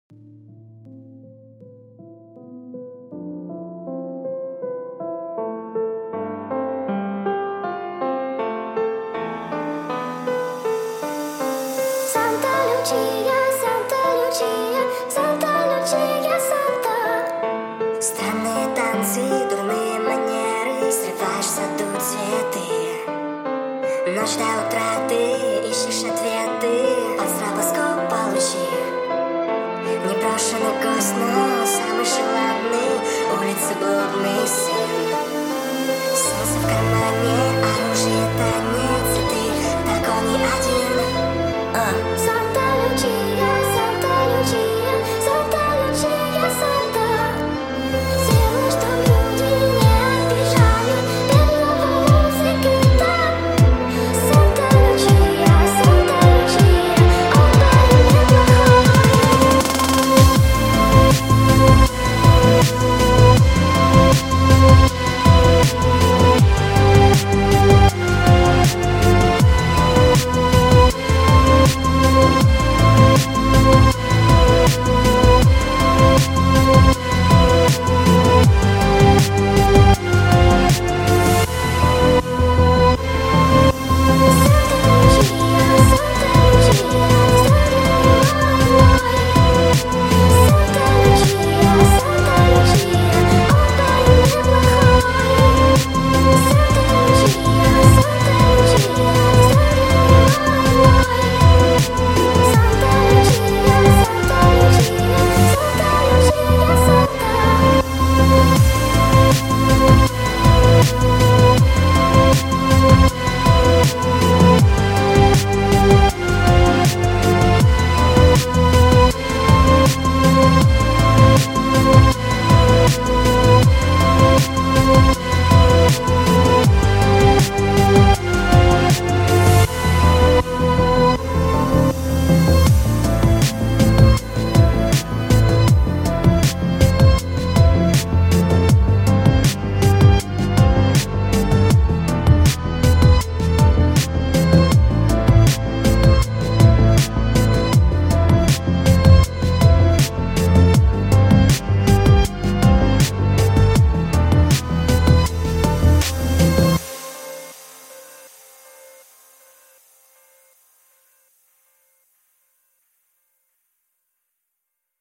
Санта Лючия, Санта Лючия, Санта Лючия, Санта. Странные танцы, дурные манеры, срываешь в саду цветы. Ночь до утра ты ищешь ответы, от стробоскоп получи. Непрошенный гость, но самый желанный, улицы блудный сын. Солнце в кармане, оружие, танец, и ты такой не один. Санта Лючия.